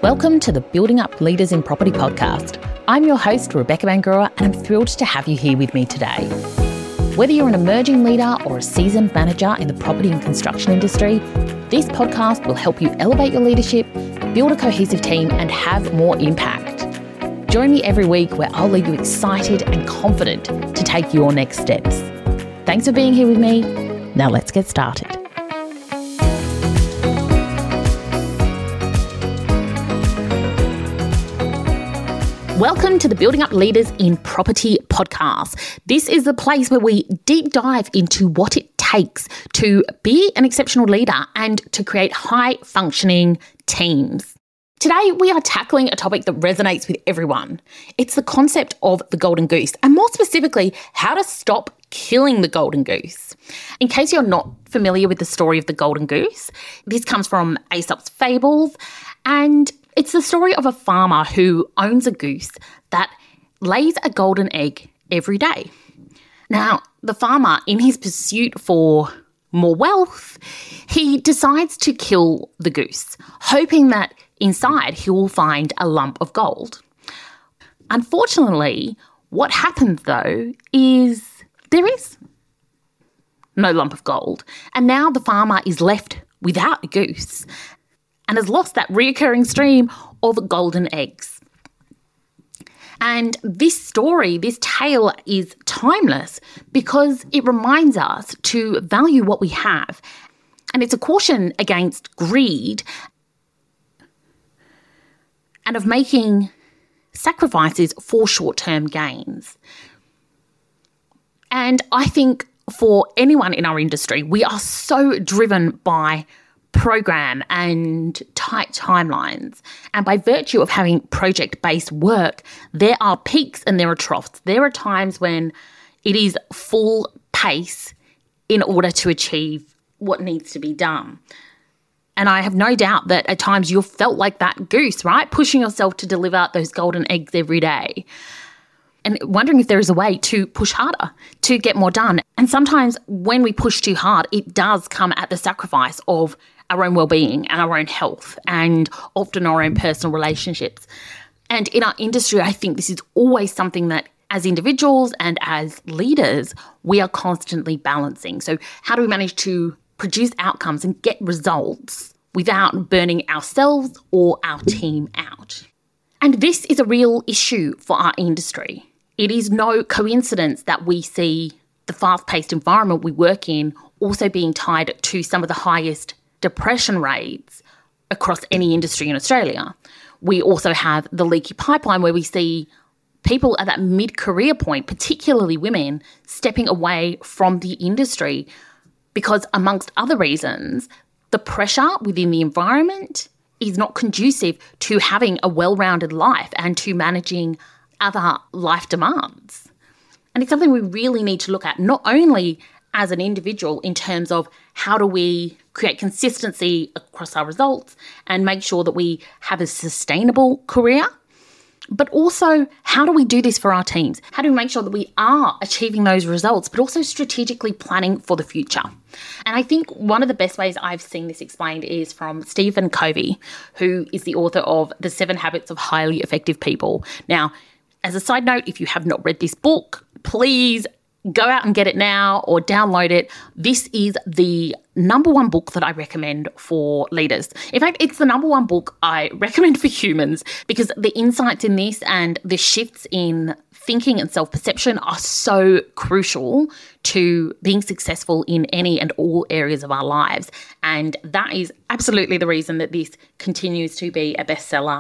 Welcome to the Building Up Leaders in Property podcast. I'm your host, Rebecca Bangrower, and I'm thrilled to have you here with me today. Whether you're an emerging leader or a seasoned manager in the property and construction industry, this podcast will help you elevate your leadership, build a cohesive team, and have more impact. Join me every week where I'll leave you excited and confident to take your next steps. Thanks for being here with me. Now let's get started. Welcome to the Building Up Leaders in Property podcast. This is the place where we deep dive into what it takes to be an exceptional leader and to create high-functioning teams. Today, we are tackling a topic that resonates with everyone. It's the concept of the golden goose, and more specifically, how to stop killing the golden goose. In case you're not familiar with the story of the golden goose, this comes from Aesop's Fables, and it's the story of a farmer who owns a goose that lays a golden egg every day. Now, the farmer, in his pursuit for more wealth, he decides to kill the goose, hoping that inside he will find a lump of gold. Unfortunately, what happens though is there is no lump of gold, and now the farmer is left without a goose and has lost that reoccurring stream of golden eggs. And this story, this tale is timeless because it reminds us to value what we have. And it's a caution against greed and of making sacrifices for short-term gains. And I think for anyone in our industry, we are so driven by program and tight timelines. And by virtue of having project-based work, there are peaks and there are troughs. There are times when it is full pace in order to achieve what needs to be done. And I have no doubt that at times you've felt like that goose, right? Pushing yourself to deliver those golden eggs every day. And wondering if there is a way to push harder, to get more done. And sometimes when we push too hard, it does come at the sacrifice of our own well-being and our own health and often our own personal relationships. And in our industry, I think this is always something that as individuals and as leaders, we are constantly balancing. So how do we manage to produce outcomes and get results without burning ourselves or our team out? And this is a real issue for our industry. It is no coincidence that we see the fast-paced environment we work in also being tied to some of the highest depression rates across any industry in Australia. We also have the leaky pipeline where we see people at that mid-career point, particularly women, stepping away from the industry because, amongst other reasons, the pressure within the environment is not conducive to having a well-rounded life and to managing other life demands. And it's something we really need to look at, not only as an individual in terms of how do we create consistency across our results and make sure that we have a sustainable career, but also how do we do this for our teams? How do we make sure that we are achieving those results, but also strategically planning for the future? And I think one of the best ways I've seen this explained is from Stephen Covey, who is the author of The 7 Habits of Highly Effective People. Now, as a side note, if you have not read this book, please go out and get it now or download it. This is the number one book that I recommend for leaders. In fact, it's the number one book I recommend for humans because the insights in this and the shifts in thinking and self-perception are so crucial to being successful in any and all areas of our lives. And that is absolutely the reason that this continues to be a bestseller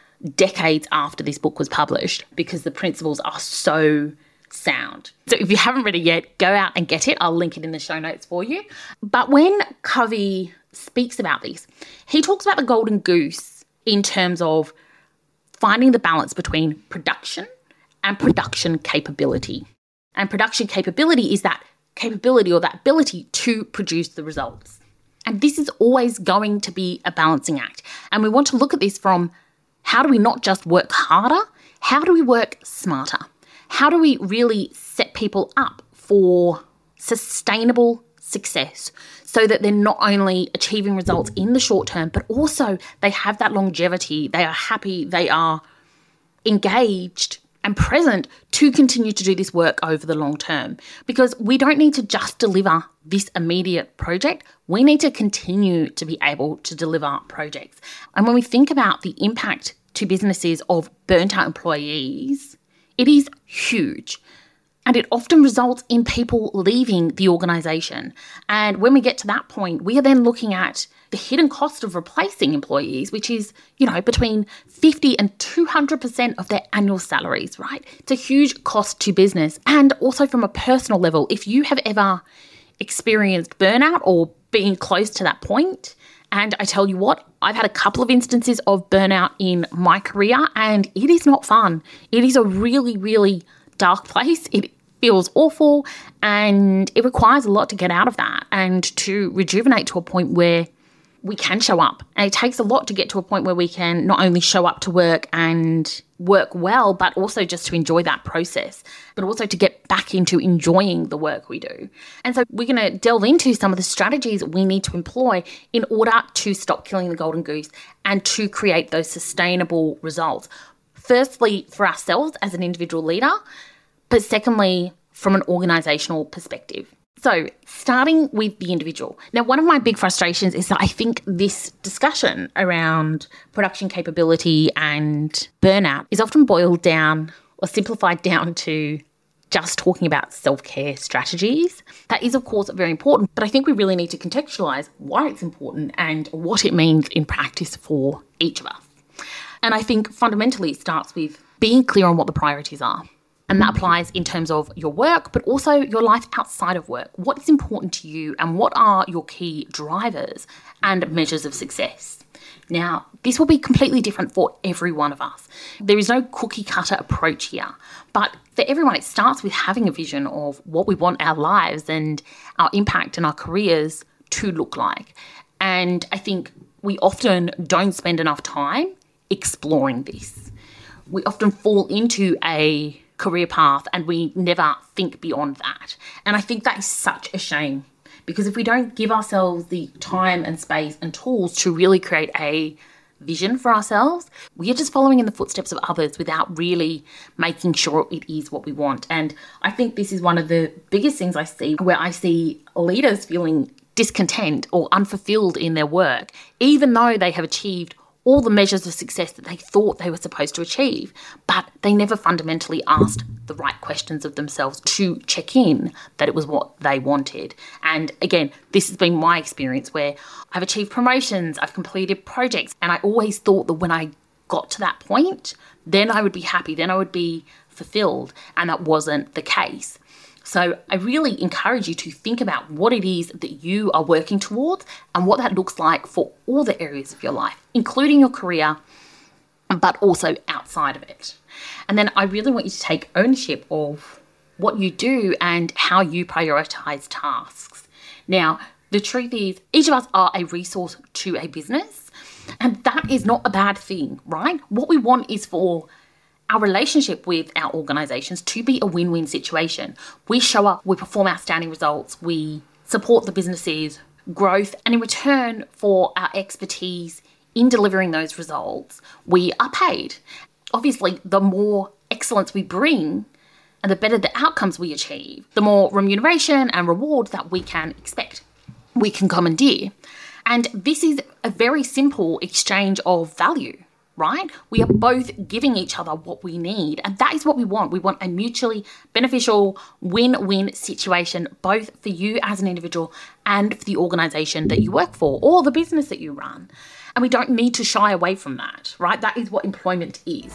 decades after this book was published, because the principles are so sound. So if you haven't read it yet, go out and get it. I'll link it in the show notes for you. But when Covey speaks about this, he talks about the golden goose in terms of finding the balance between production and production capability. And production capability is that capability or that ability to produce the results. And this is always going to be a balancing act. And we want to look at this from how do we not just work harder, how do we work smarter? How do we really set people up for sustainable success so that they're not only achieving results in the short term, but also they have that longevity. They are happy, they are engaged and present to continue to do this work over the long term. Because we don't need to just deliver this immediate project. We need to continue to be able to deliver projects. And when we think about the impact to businesses of burnt out employees, it is huge. And it often results in people leaving the organisation. And when we get to that point, we are then looking at the hidden cost of replacing employees, which is, between 50 and 200% of their annual salaries, right? It's a huge cost to business. And also from a personal level, if you have ever experienced burnout or being close to that point, and I tell you what, I've had a couple of instances of burnout in my career, and it is not fun. It is a really, really dark place. It feels awful, and it requires a lot to get out of that and to rejuvenate to a point where we can show up. And it takes a lot to get to a point where we can not only show up to work and work well, but also just to enjoy that process, but also to get back into enjoying the work we do. And so we're going to delve into some of the strategies we need to employ in order to stop killing the golden goose and to create those sustainable results. Firstly, for ourselves as an individual leader, but secondly, from an organisational perspective. So starting with the individual. Now, one of my big frustrations is that I think this discussion around production capability and burnout is often boiled down or simplified down to just talking about self-care strategies. That is, of course, very important, but I think we really need to contextualise why it's important and what it means in practice for each of us. And I think fundamentally it starts with being clear on what the priorities are. And that applies in terms of your work, but also your life outside of work. What is important to you and what are your key drivers and measures of success? Now, this will be completely different for every one of us. There is no cookie cutter approach here, but for everyone, it starts with having a vision of what we want our lives and our impact and our careers to look like. And I think we often don't spend enough time exploring this. We often fall into a career path and we never think beyond that. And I think that is such a shame, because if we don't give ourselves the time and space and tools to really create a vision for ourselves, we are just following in the footsteps of others without really making sure it is what we want. And I think this is one of the biggest things I see, where I see leaders feeling discontent or unfulfilled in their work, even though they have achieved all the measures of success that they thought they were supposed to achieve, but they never fundamentally asked the right questions of themselves to check in that it was what they wanted. And again, this has been my experience where I've achieved promotions, I've completed projects, and I always thought that when I got to that point, then I would be happy, then I would be fulfilled, and that wasn't the case. So I really encourage you to think about what it is that you are working towards and what that looks like for all the areas of your life, including your career, but also outside of it. And then I really want you to take ownership of what you do and how you prioritize tasks. Now, the truth is, each of us are a resource to a business, and that is not a bad thing, right? What we want is for our relationship with our organisations to be a win-win situation. We show up, we perform outstanding results, we support the business's growth, and in return for our expertise in delivering those results, we are paid. Obviously, the more excellence we bring and the better the outcomes we achieve, the more remuneration and reward that we can expect, we can commandeer. And this is a very simple exchange of value, right? We are both giving each other what we need, and that is what we want. We want a mutually beneficial win-win situation, both for you as an individual and for the organisation that you work for or the business that you run. And we don't need to shy away from that, right? That is what employment is.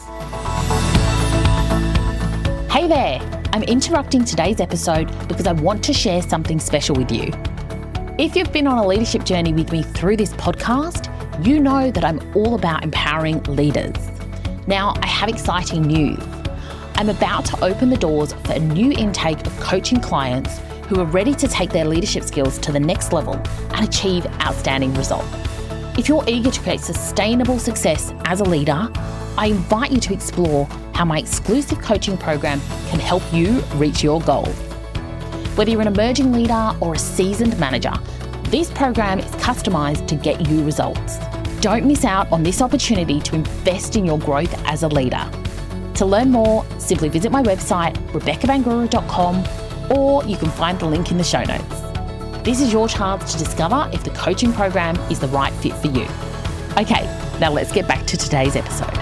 Hey there, I'm interrupting today's episode because I want to share something special with you. If you've been on a leadership journey with me through this podcast, you know that I'm all about empowering leaders. Now, I have exciting news. I'm about to open the doors for a new intake of coaching clients who are ready to take their leadership skills to the next level and achieve outstanding results. If you're eager to create sustainable success as a leader, I invite you to explore how my exclusive coaching program can help you reach your goals. Whether you're an emerging leader or a seasoned manager, this program is customised to get you results. Don't miss out on this opportunity to invest in your growth as a leader. To learn more, simply visit my website, RebeccaBangura.com, or you can find the link in the show notes. This is your chance to discover if the coaching program is the right fit for you. Okay, now let's get back to today's episode.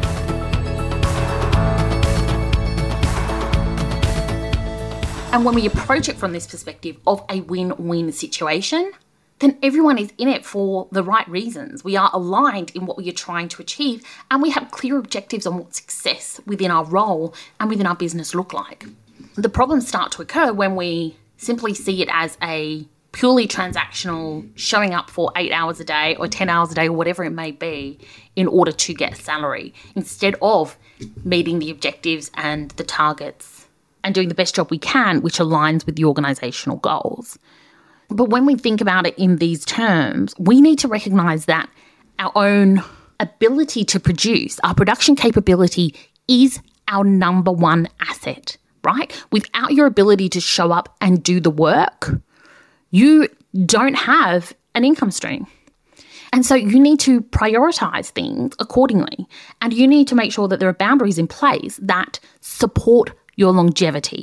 And when we approach it from this perspective of a win-win situation, then everyone is in it for the right reasons. We are aligned in what we are trying to achieve, and we have clear objectives on what success within our role and within our business look like. The problems start to occur when we simply see it as a purely transactional showing up for 8 hours a day or 10 hours a day or whatever it may be in order to get salary, instead of meeting the objectives and the targets and doing the best job we can, which aligns with the organisational goals. But when we think about it in these terms, we need to recognise that our own ability to produce, our production capability, is our number one asset, right? Without your ability to show up and do the work, you don't have an income stream. And so you need to prioritise things accordingly. And you need to make sure that there are boundaries in place that support your longevity.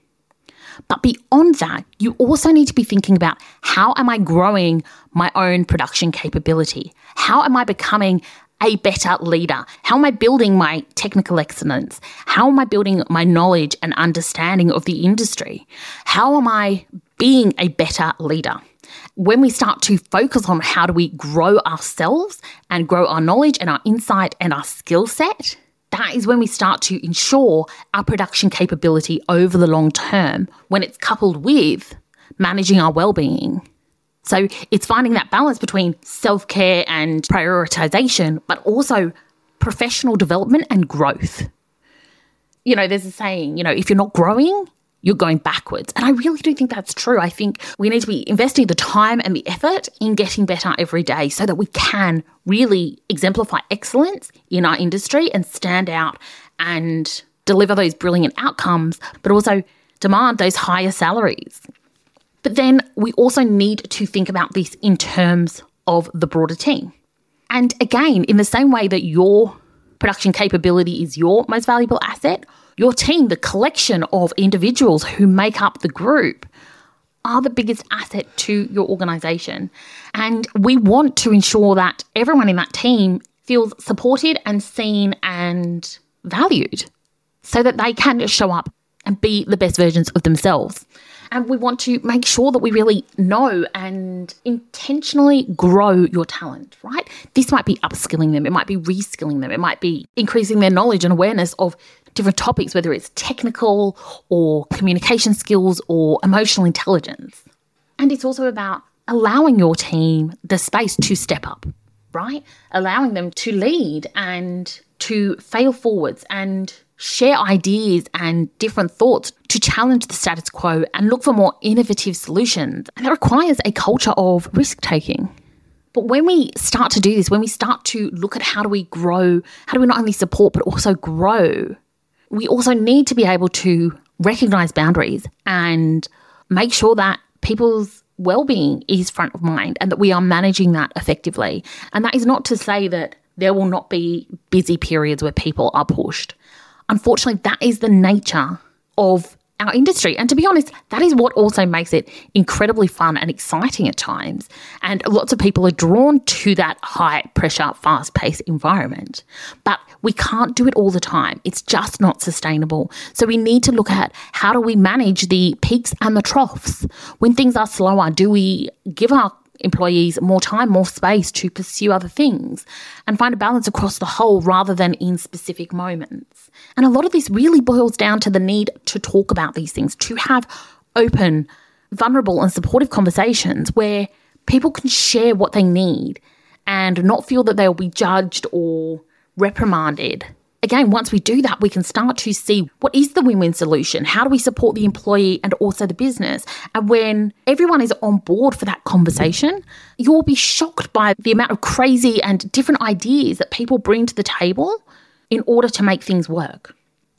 But beyond that, you also need to be thinking about, how am I growing my own production capability? How am I becoming a better leader? How am I building my technical excellence? How am I building my knowledge and understanding of the industry? How am I being a better leader? When we start to focus on how do we grow ourselves and grow our knowledge and our insight and our skill set, that is when we start to ensure our production capability over the long term, when it's coupled with managing our well-being. So it's finding that balance between self-care and prioritization, but also professional development and growth. You know, there's a saying, if you're not growing, you're going backwards. And I really do think that's true. I think we need to be investing the time and the effort in getting better every day so that we can really exemplify excellence in our industry and stand out and deliver those brilliant outcomes, but also demand those higher salaries. But then we also need to think about this in terms of the broader team. And again, in the same way that your production capability is your most valuable asset, your team, the collection of individuals who make up the group, are the biggest asset to your organisation. And we want to ensure that everyone in that team feels supported and seen and valued so that they can show up and be the best versions of themselves. And we want to make sure that we really know and intentionally grow your talent, right? This might be upskilling them. It might be reskilling them. It might be increasing their knowledge and awareness of different topics, whether it's technical or communication skills or emotional intelligence. And it's also about allowing your team the space to step up, right? Allowing them to lead and to fail forwards and share ideas and different thoughts to challenge the status quo and look for more innovative solutions. And that requires a culture of risk-taking. But when we start to do this, when we start to look at how do we grow, how do we not only support but also grow, we also need to be able to recognise boundaries and make sure that people's well-being is front of mind and that we are managing that effectively. And that is not to say that there will not be busy periods where people are pushed. Unfortunately, that is the nature of our industry. And to be honest, that is what also makes it incredibly fun and exciting at times. And lots of people are drawn to that high pressure, fast paced environment. But we can't do it all the time. It's just not sustainable. So we need to look at, how do we manage the peaks and the troughs? When things are slower, do we give our employees more time, more space to pursue other things and find a balance across the whole rather than in specific moments? And a lot of this really boils down to the need to talk about these things, to have open, vulnerable and supportive conversations where people can share what they need and not feel that they'll be judged or reprimanded. Again, once we do that, we can start to see what is the win-win solution? How do we support the employee and also the business? And when everyone is on board for that conversation, you'll be shocked by the amount of crazy and different ideas that people bring to the table in order to make things work.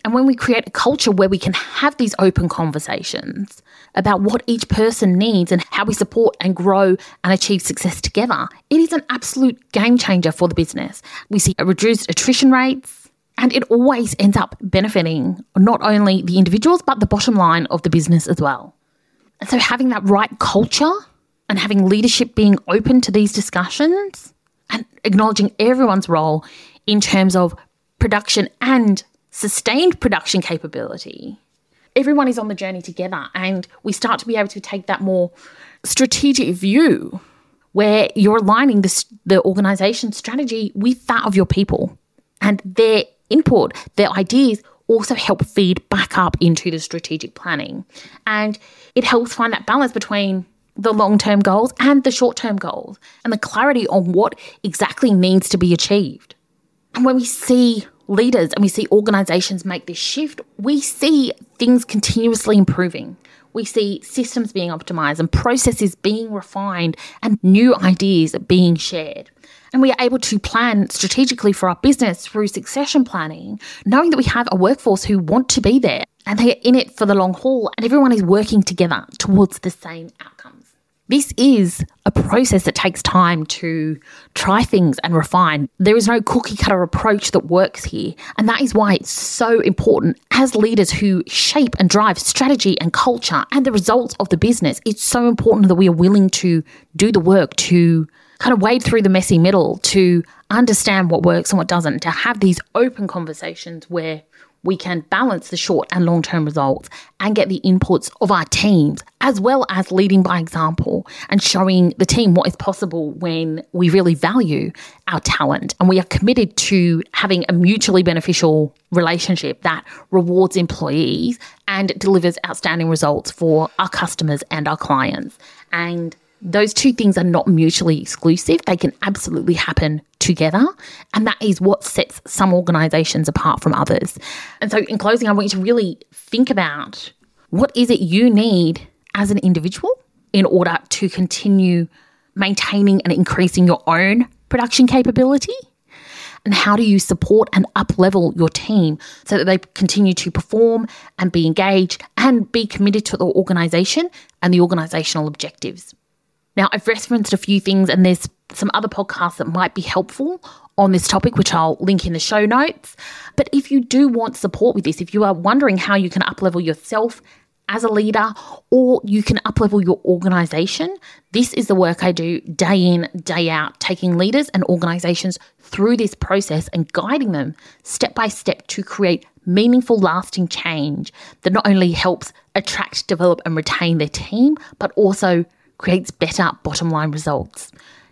And when we create a culture where we can have these open conversations about what each person needs and how we support and grow and achieve success together, it is an absolute game changer for the business. We see reduced attrition rates, and it always ends up benefiting not only the individuals, but the bottom line of the business as well. And so having that right culture and having leadership being open to these discussions and acknowledging everyone's role in terms of production and sustained production capability, everyone is on the journey together, and we start to be able to take that more strategic view where you're aligning the organization's strategy with that of your people, and their input, their ideas also help feed back up into the strategic planning. And it helps find that balance between the long-term goals and the short-term goals and the clarity on what exactly needs to be achieved. And when we see leaders and we see organizations make this shift, we see things continuously improving. We see systems being optimized and processes being refined and new ideas being shared. And we are able to plan strategically for our business through succession planning, knowing that we have a workforce who want to be there and they are in it for the long haul, and everyone is working together towards the same outcomes. This is a process that takes time to try things and refine. There is no cookie cutter approach that works here. And that is why it's so important as leaders who shape and drive strategy and culture and the results of the business. It's so important that we are willing to do the work to kind of wade through the messy middle, to understand what works and what doesn't, to have these open conversations where we can balance the short and long-term results and get the inputs of our teams, as well as leading by example and showing the team what is possible when we really value our talent. And we are committed to having a mutually beneficial relationship that rewards employees and delivers outstanding results for our customers and our clients. And those two things are not mutually exclusive. They can absolutely happen together. And that is what sets some organizations apart from others. And so in closing, I want you to really think about what is it you need as an individual in order to continue maintaining and increasing your own production capability? And how do you support and up-level your team so that they continue to perform and be engaged and be committed to the organization and the organizational objectives? Now, I've referenced a few things, and there's some other podcasts that might be helpful on this topic, which I'll link in the show notes. But if you do want support with this, if you are wondering how you can up-level yourself as a leader or you can up-level your organization, this is the work I do day in, day out, taking leaders and organizations through this process and guiding them step by step to create meaningful, lasting change that not only helps attract, develop, and retain their team, but also creates better bottom line results.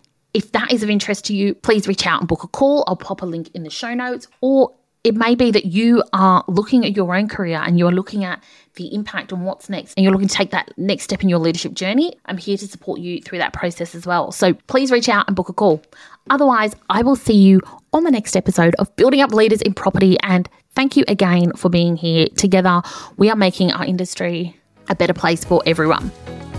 If that is of interest to you, please reach out and book a call. I'll pop a link in the show notes. Or it may be that you are looking at your own career and you're looking at the impact on what's next and you're looking to take that next step in your leadership journey. I'm here to support you through that process as well. So please reach out and book a call. Otherwise, I will see you on the next episode of Building Up Leaders in Property. And thank you again for being here. Together, we are making our industry a better place for everyone.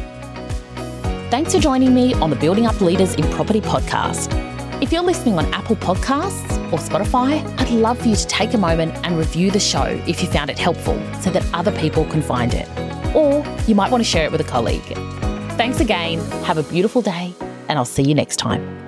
Thanks for joining me on the Building Up Leaders in Property podcast. If you're listening on Apple Podcasts or Spotify, I'd love for you to take a moment and review the show if you found it helpful so that other people can find it. Or you might want to share it with a colleague. Thanks again, have a beautiful day, and I'll see you next time.